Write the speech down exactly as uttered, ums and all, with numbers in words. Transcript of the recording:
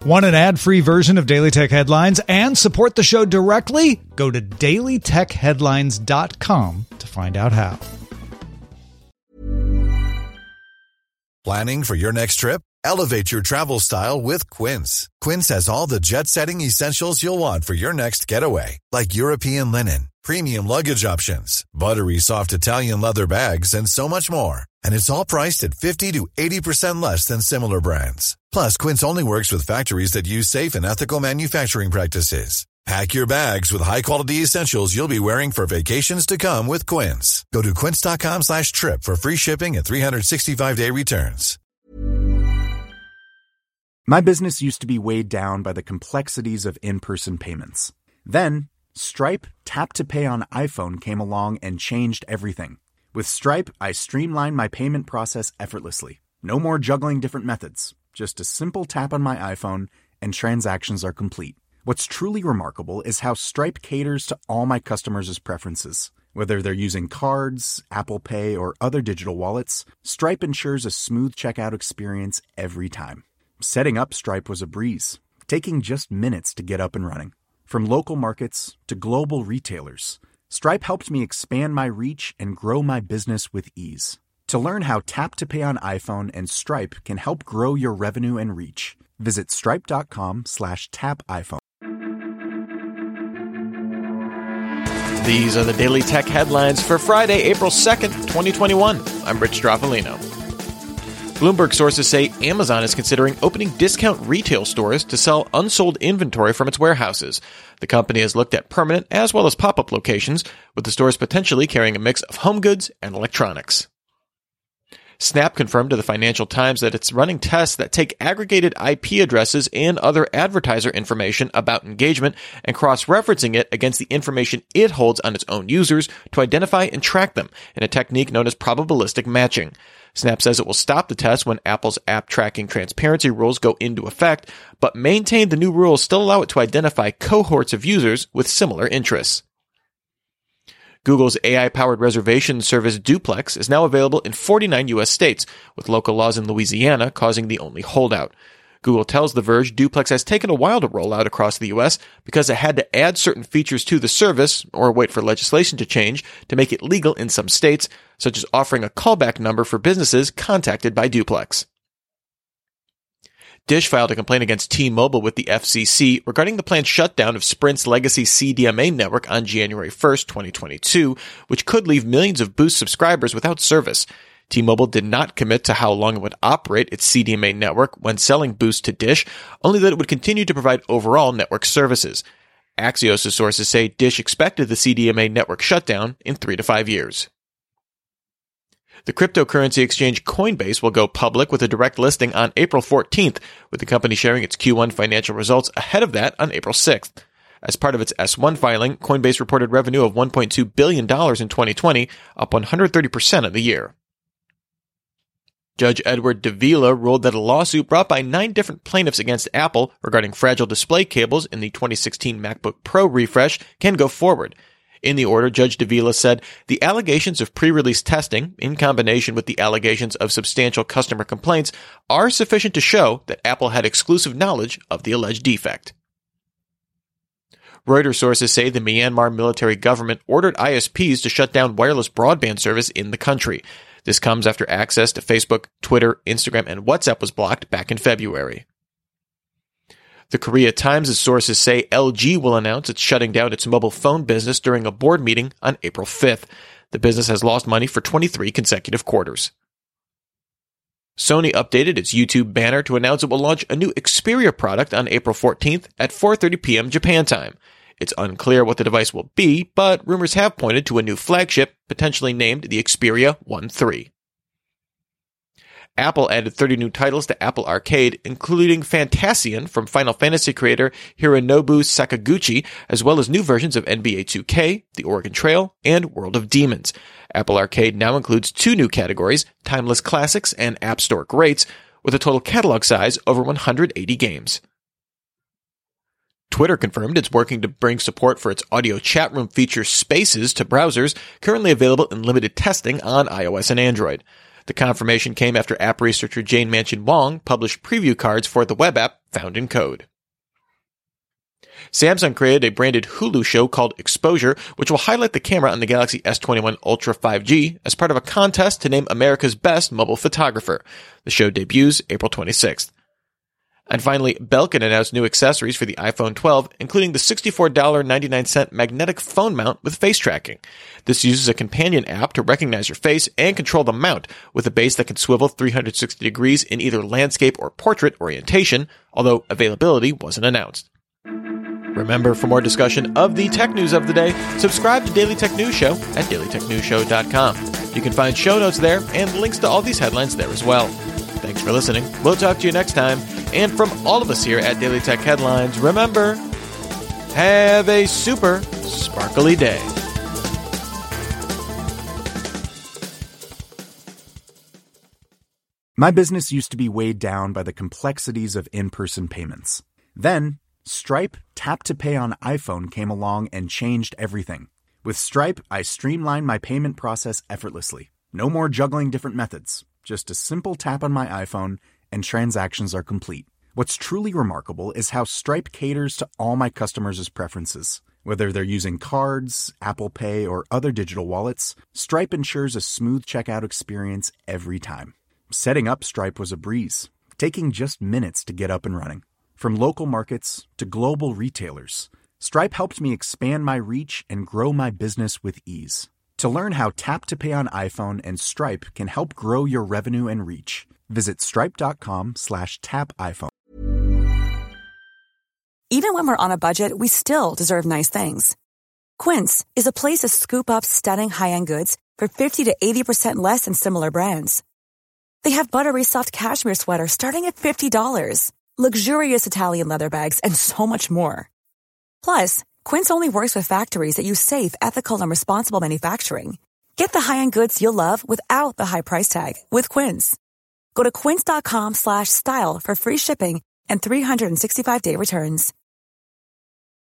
Want an ad-free version of Daily Tech Headlines and support the show directly? Go to daily tech headlines dot com to find out how. Planning for your next trip? Elevate your travel style with Quince. Quince has all the jet-setting essentials you'll want for your next getaway, like European linen, premium luggage options, buttery soft Italian leather bags, and so much more. And it's all priced at fifty to eighty percent less than similar brands. Plus, Quince only works with factories that use safe and ethical manufacturing practices. Pack your bags with high-quality essentials you'll be wearing for vacations to come with Quince. Go to quince.com slash trip for free shipping and three sixty-five day returns. My business used to be weighed down by the complexities of in-person payments. Then, Stripe Tap to Pay on iPhone came along and changed everything. With Stripe, I streamlined my payment process effortlessly. No more juggling different methods. Just a simple tap on my iPhone and transactions are complete. What's truly remarkable is how Stripe caters to all my customers' preferences. Whether they're using cards, Apple Pay, or other digital wallets, Stripe ensures a smooth checkout experience every time. Setting up Stripe was a breeze, taking just minutes to get up and running. From local markets to global retailers, Stripe helped me expand my reach and grow my business with ease. To learn how Tap to Pay on iPhone and Stripe can help grow your revenue and reach, visit stripe.com slash tap iPhone. These are the Daily Tech Headlines for Friday, April second, twenty twenty-one. I'm Rich Stroffolino. Bloomberg sources say Amazon is considering opening discount retail stores to sell unsold inventory from its warehouses. The company has looked at permanent as well as pop-up locations, with the stores potentially carrying a mix of home goods and electronics. Snap confirmed to the Financial Times that it's running tests that take aggregated I P addresses and other advertiser information about engagement and cross-referencing it against the information it holds on its own users to identify and track them in a technique known as probabilistic matching. Snap says it will stop the test when Apple's app tracking transparency rules go into effect, but maintain the new rules still allow it to identify cohorts of users with similar interests. Google's A I-powered reservation service Duplex is now available in forty-nine U S states, with local laws in Louisiana causing the only holdout. Google tells The Verge Duplex has taken a while to roll out across the U S because it had to add certain features to the service, or wait for legislation to change, to make it legal in some states, such as offering a callback number for businesses contacted by Duplex. Dish filed a complaint against T-Mobile with the F C C regarding the planned shutdown of Sprint's legacy C D M A network on January first, twenty twenty-two, which could leave millions of Boost subscribers without service. T-Mobile did not commit to how long it would operate its C D M A network when selling Boost to Dish, only that it would continue to provide overall network services. Axios' sources say Dish expected the C D M A network shutdown in three to five years. The cryptocurrency exchange Coinbase will go public with a direct listing on April fourteenth, with the company sharing its Q one financial results ahead of that on April sixth. As part of its S one filing, Coinbase reported revenue of one point two billion dollars in twenty twenty, up one hundred thirty percent of the year. Judge Edward Davila ruled that a lawsuit brought by nine different plaintiffs against Apple regarding fragile display cables in the twenty sixteen MacBook Pro refresh can go forward. In the order, Judge Davila said the allegations of pre-release testing, in combination with the allegations of substantial customer complaints, are sufficient to show that Apple had exclusive knowledge of the alleged defect. Reuters sources say the Myanmar military government ordered I S Ps to shut down wireless broadband service in the country. This comes after access to Facebook, Twitter, Instagram, and WhatsApp was blocked back in February. The Korea Times' sources say L G will announce it's shutting down its mobile phone business during a board meeting on April fifth. The business has lost money for twenty-three consecutive quarters. Sony updated its YouTube banner to announce it will launch a new Xperia product on April fourteenth at four thirty p.m. Japan time. It's unclear what the device will be, but rumors have pointed to a new flagship, potentially named the Xperia one three. Apple added thirty new titles to Apple Arcade, including Fantasian from Final Fantasy creator Hironobu Sakaguchi, as well as new versions of N B A two K, The Oregon Trail, and World of Demons. Apple Arcade now includes two new categories, Timeless Classics and App Store Greats, with a total catalog size over one hundred eighty games. Twitter confirmed it's working to bring support for its audio chat room feature Spaces to browsers, currently available in limited testing on iOS and Android. The confirmation came after app researcher Jane Manchin Wong published preview cards for the web app Found in Code. Samsung created a branded Hulu show called Exposure, which will highlight the camera on the Galaxy S twenty-one Ultra five G as part of a contest to name America's best mobile photographer. The show debuts April twenty-sixth. And finally, Belkin announced new accessories for the iPhone twelve, including the sixty-four dollars and ninety-nine cents magnetic phone mount with face tracking. This uses a companion app to recognize your face and control the mount, with a base that can swivel three hundred sixty degrees in either landscape or portrait orientation, although availability wasn't announced. Remember, for more discussion of the tech news of the day, subscribe to Daily Tech News Show at daily tech news show dot com. You can find show notes there and links to all these headlines there as well. Thanks for listening. We'll talk to you next time. And from all of us here at Daily Tech Headlines, remember, have a super sparkly day. My business used to be weighed down by the complexities of in-person payments. Then, Stripe Tap to Pay on iPhone came along and changed everything. With Stripe, I streamlined my payment process effortlessly. No more juggling different methods. Just a simple tap on my iPhone, and transactions are complete. What's truly remarkable is how Stripe caters to all my customers' preferences. Whether they're using cards, Apple Pay, or other digital wallets, Stripe ensures a smooth checkout experience every time. Setting up Stripe was a breeze, taking just minutes to get up and running. From local markets to global retailers, Stripe helped me expand my reach and grow my business with ease. To learn how Tap to Pay on iPhone and Stripe can help grow your revenue and reach, visit stripe.com slash tap iPhone. Even when we're on a budget, we still deserve nice things. Quince is a place to scoop up stunning high-end goods for fifty to eighty percent less than similar brands. They have buttery soft cashmere sweaters starting at fifty dollars, luxurious Italian leather bags, and so much more. Plus, Quince only works with factories that use safe, ethical, and responsible manufacturing. Get the high-end goods you'll love without the high price tag with Quince. Go to quince.com slash style for free shipping and three sixty-five day returns.